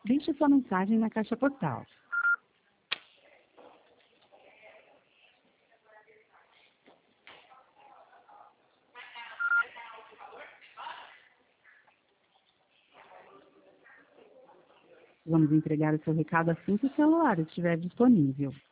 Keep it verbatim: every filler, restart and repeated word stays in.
Deixe sua mensagem na caixa postal. Vamos entregar o seu recado assim que o celular estiver disponível.